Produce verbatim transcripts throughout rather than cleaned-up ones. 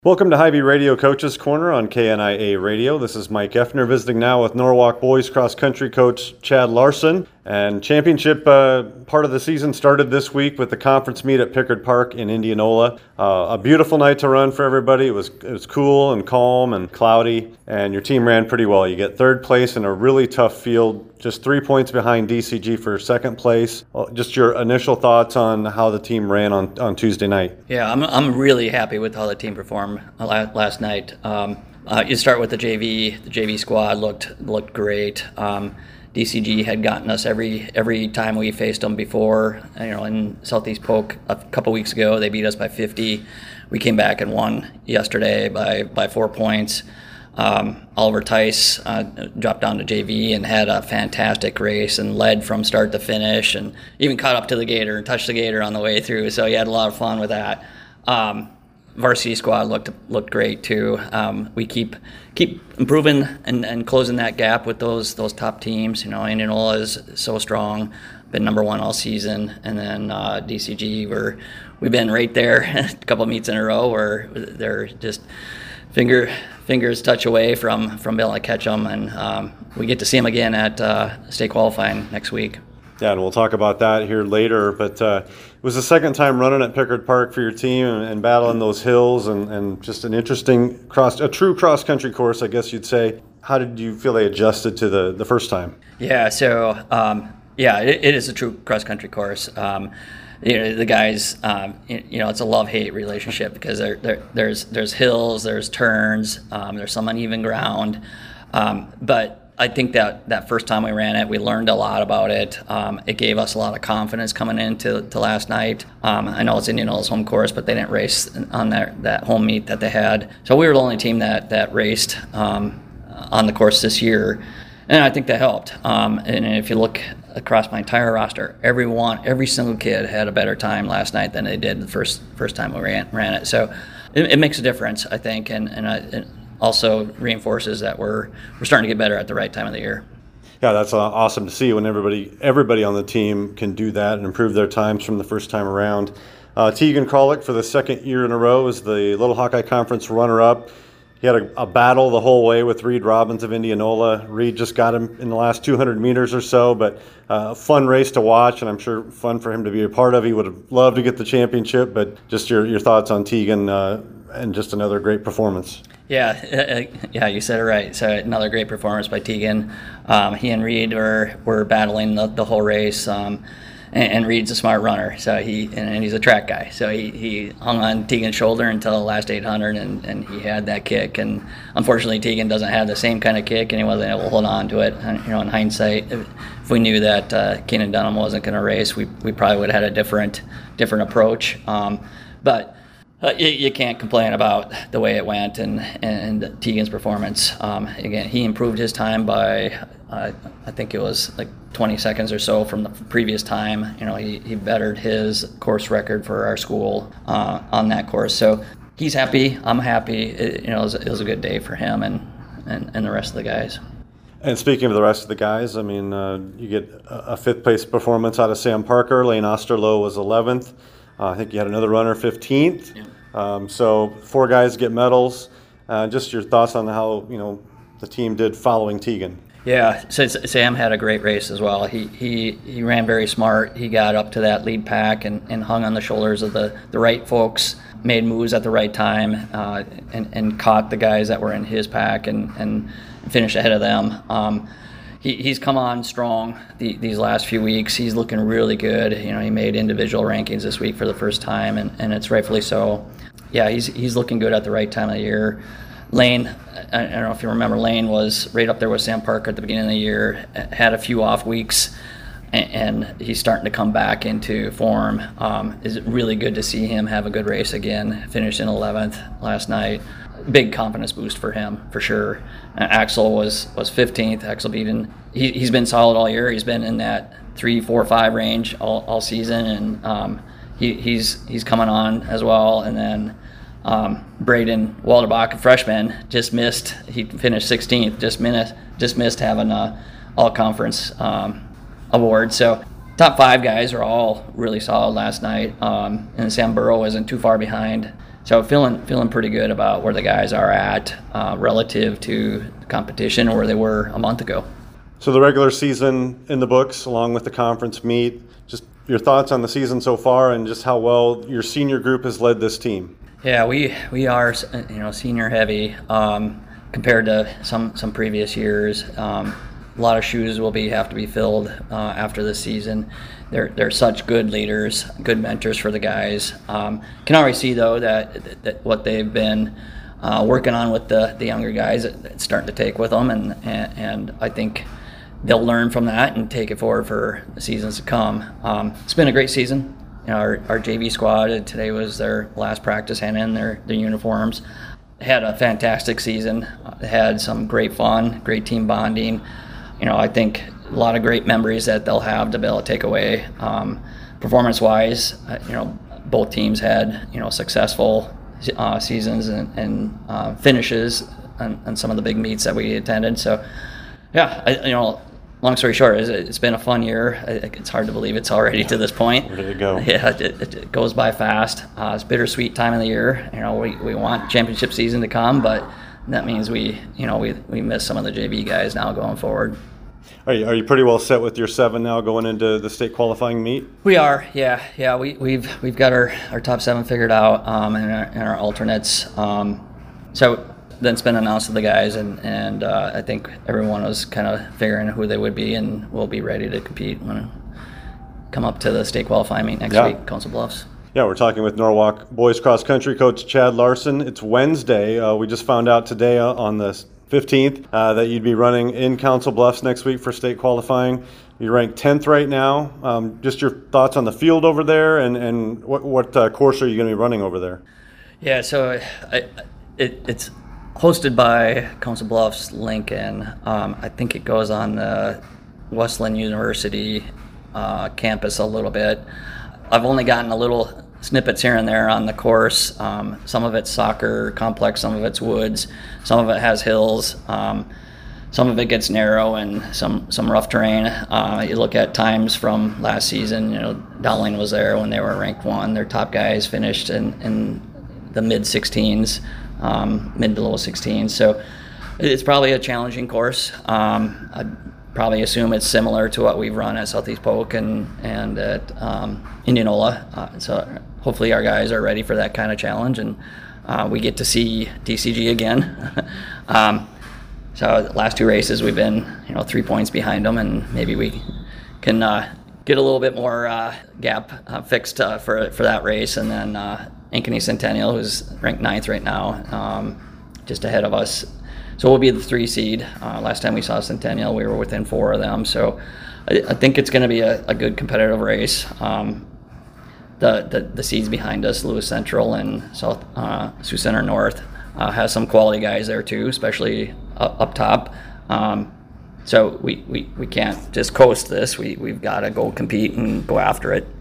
Welcome to Hy-Vee Radio Coaches Corner on K N I A Radio. This is Mike Effner visiting now with Norwalk boys cross country coach Chad Larson. And championship uh, part of the season started this week with the conference meet at Pickard Park in Indianola. Uh, a beautiful night to run for everybody. It was it was cool and calm and cloudy, and your team ran pretty well. You get third place in a really tough field, just three points behind D C G for second place. Well, just your initial thoughts on how the team ran on, on Tuesday night. Yeah, I'm I'm really happy with how the team performed last night. Um, uh, you start with the J V. The J V squad looked looked great. Um, D C G had gotten us every every time we faced them before. You know, in Southeast Polk a couple weeks ago, they beat us by fifty. We came back and won yesterday by by four points. Um, Oliver Tice uh, dropped down to J V and had a fantastic race and led from start to finish, and even caught up to the gator and touched the gator on the way through. So he had a lot of fun with that. Um, Varsity squad looked looked great too. Um, we keep keep improving and, and closing that gap with those those top teams. You know, Indianola is so strong, been number one all season, and then uh, D C G we're we've been right there a couple meets in a row where they're just finger fingers touch away from from being able to catch them, and um, we get to see them again at uh, state qualifying next week. Yeah, and we'll talk about that here later, but uh, it was the second time running at Pickard Park for your team and, and battling those hills and, and just an interesting cross, a true cross-country course, I guess you'd say. How did you feel they adjusted to the, the first time? Yeah, so, um, yeah, it, it is a true cross-country course. Um, you know, the guys, um, you know, it's a love-hate relationship because there, there, there's there's hills, there's turns, um, there's some uneven ground, um, but I think that that first time we ran it, we learned a lot about it. Um, it gave us a lot of confidence coming into to last night. Um, I know it's Indianola's home course, but they didn't race on that, that home meet that they had. So we were the only team that, that raced um, on the course this year. And I think that helped. Um, and if you look across my entire roster, everyone, every single kid had a better time last night than they did the first first time we ran, ran it. So it, it makes a difference, I think. And, and I, it, also reinforces that we're we're starting to get better at the right time of the year. Yeah, that's awesome to see when everybody everybody on the team can do that and improve their times from the first time around. Uh, Tegan Kralik, for the second year in a row, is the Little Hawkeye Conference runner-up. He had a, a battle the whole way with Reed Robbins of Indianola. Reed just got him in the last two hundred meters or so, but uh, a fun race to watch, and I'm sure fun for him to be a part of. He would have loved to get the championship, but just your, your thoughts on Tegan uh, and just another great performance. Yeah, uh, yeah, you said it right. So another great performance by Tegan. Um, he and Reed were, were battling the, the whole race, um, and, and Reed's a smart runner, so he and, and he's a track guy. So he, he hung on Tegan's shoulder until the last eight hundred, and, and he had that kick. And unfortunately, Tegan doesn't have the same kind of kick, and he wasn't able to hold on to it. And, you know, in hindsight, if, if we knew that uh, Keenan Dunham wasn't going to race, we we probably would have had a different different approach. Um, but Uh, you, you can't complain about the way it went and, and Tegan's performance. Um, again, he improved his time by, uh, I think it was like twenty seconds or so from the previous time. You know, he, he bettered his course record for our school uh, on that course. So he's happy. I'm happy. It, you know, it was, it was a good day for him and, and, and the rest of the guys. And speaking of the rest of the guys, I mean, uh, you get a fifth place performance out of Sam Parker. Lane Osterloh was eleventh. Uh, I think you had another runner fifteenth. Yeah. Um, so four guys get medals. Uh, just your thoughts on how, you know, the team did following Tegan. Yeah, so Sam had a great race as well. He he, he ran very smart. He got up to that lead pack and, and hung on the shoulders of the, the right folks, made moves at the right time, uh, and, and caught the guys that were in his pack and, and finished ahead of them. Um, He, he's come on strong the, these last few weeks. He's looking really good. You know, he made individual rankings this week for the first time, and, and it's rightfully so. Yeah, he's he's looking good at the right time of the year. Lane, I, I don't know if you remember, Lane was right up there with Sam Parker at the beginning of the year, had a few off weeks, and, and he's starting to come back into form. Um, it's really good to see him have a good race again, finished in eleventh last night. Big confidence boost for him, for sure. Uh, Axel was, was fifteenth. Axel Beaton, he, he's been solid all year. He's been in that three, four, five range all, all season, and um, he, he's he's coming on as well. And then um, Braden Walderbach, a freshman, just missed. He finished sixteenth. Just missed just missed having a all-conference um, award. So top five guys are all really solid last night, um, and Sam Burrow isn't too far behind. so feeling feeling pretty good about where the guys are at uh, relative to competition or where they were a month ago. So the regular season in the books, along with the conference meet, just your thoughts on the season so far and just how well your senior group has led this team. Yeah, we we are you know senior heavy um, compared to some some previous years. Um, a lot of shoes will be have to be filled uh, after this season. They're they're such good leaders, good mentors for the guys. Um, can already see though that, that what they've been uh, working on with the, the younger guys, it's starting to take with them, and, and and I think they'll learn from that and take it forward for the seasons to come. Um, it's been a great season. You know, our, our J V squad today was their last practice, handing in their, their uniforms. Had a fantastic season. Uh, had some great fun, great team bonding. You know, I think a lot of great memories that they'll have to be able to take away. Um, performance-wise, uh, you know, both teams had you know successful uh, seasons and, and uh, finishes on, on some of the big meets that we attended. So, yeah, I, you know. Long story short, it's been a fun year. It's hard to believe it's already to this point. Where did it go? Yeah, it, it goes by fast. Uh, it's bittersweet time of the year. You know, we, we want championship season to come, but that means we, you know, we we miss some of the J V guys now going forward. Are you, are you pretty well set with your seven now going into the state qualifying meet? We are, yeah, yeah. We we've we've got our, our top seven figured out, um, and our, and our alternates. Um, so. Then it's been announced to the guys, and, and uh, I think everyone was kind of figuring who they would be, and we'll be ready to compete when we come up to the state qualifying meet next yeah. week, Council Bluffs. Yeah, we're talking with Norwalk boys cross country coach Chad Larson. It's Wednesday. Uh, we just found out today uh, on the fifteenth uh, that you'd be running in Council Bluffs next week for state qualifying. You're ranked tenth right now. Um, just your thoughts on the field over there, and, and what, what uh, course are you going to be running over there? Yeah, so I, it, it's hosted by Council Bluffs Lincoln. Um, I think it goes on the Wesleyan University uh, campus a little bit. I've only gotten a little snippets here and there on the course. Um, some of it's soccer complex, some of it's woods, some of it has hills. Um, some of it gets narrow and some, some rough terrain. Uh, you look at times from last season, you know, Dowling was there when they were ranked one. Their top guys finished in, in the mid sixteens. Um, mid to low sixteen, so it's probably a challenging course. Um, I'd probably assume it's similar to what we've run at Southeast Polk and and at um, Indianola. Uh, so hopefully our guys are ready for that kind of challenge, and uh, we get to see D C G again. um, so the last two races we've been you know three points behind them, and maybe we can uh, get a little bit more uh, gap uh, fixed uh, for for that race, and then. Uh, Ankeny Centennial, who's ranked ninth right now, um, just ahead of us. So we'll be the three seed. Uh, last time we saw Centennial, we were within four of them. So I, I think it's going to be a, a good competitive race. Um, the, the the seeds behind us, Lewis Central and South uh, Sioux Center North, uh, has some quality guys there too, especially up, up top. Um, so we, we, we can't just coast this. We, we've got to go compete and go after it.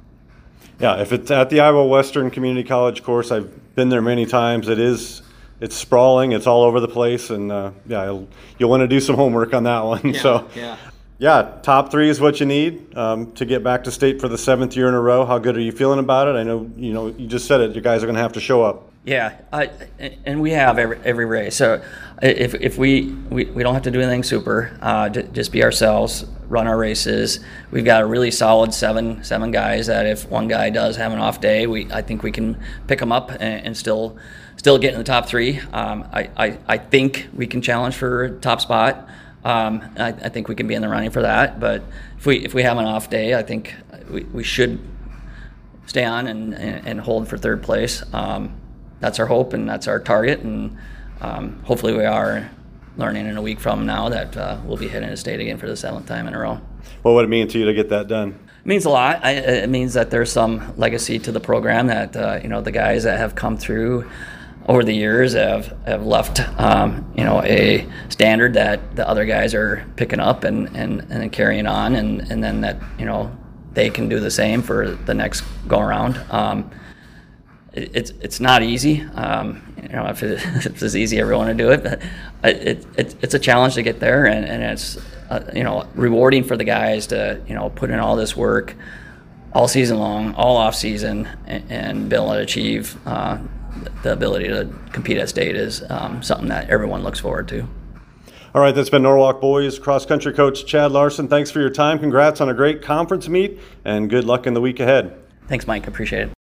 Yeah, if it's at the Iowa Western Community College course, I've been there many times. It is, it's sprawling. It's all over the place, and uh, yeah, you'll, you'll want to do some homework on that one. Yeah, so, yeah, yeah, top three is what you need um, to get back to state for the seventh year in a row. How good are you feeling about it? I know you know you just said it. You guys are going to have to show up. Yeah, I, and we have every every race. So if if we we, we don't have to do anything super, uh, just be ourselves, run our races. We've got a really solid seven seven guys that if one guy does have an off day, we I think we can pick them up and, and still still get in the top three. Um, I, I I think we can challenge for a top spot. Um, I, I think we can be in the running for that. But if we if we have an off day, I think we, we should stay on and, and, and hold for third place. Um, That's our hope and that's our target, and um, hopefully we are learning in a week from now that uh, we'll be heading to state again for the seventh time in a row. What would it mean to you to get that done? It means a lot. I, it means that there's some legacy to the program that uh, you know the guys that have come through over the years have have left um, you know a standard that the other guys are picking up and and, and carrying on, and, and then that you know they can do the same for the next go around. Um, It's it's not easy. Um, you know, if, it, if it was easy, everyone would do it. But it, it it's a challenge to get there, and, and it's uh, you know rewarding for the guys to you know put in all this work all season long, all off season, and, and be able to achieve uh, the ability to compete at state is um, something that everyone looks forward to. All right, that's been Norwalk boys cross-country coach Chad Larson. Thanks for your time. Congrats on a great conference meet, and good luck in the week ahead. Thanks, Mike. Appreciate it.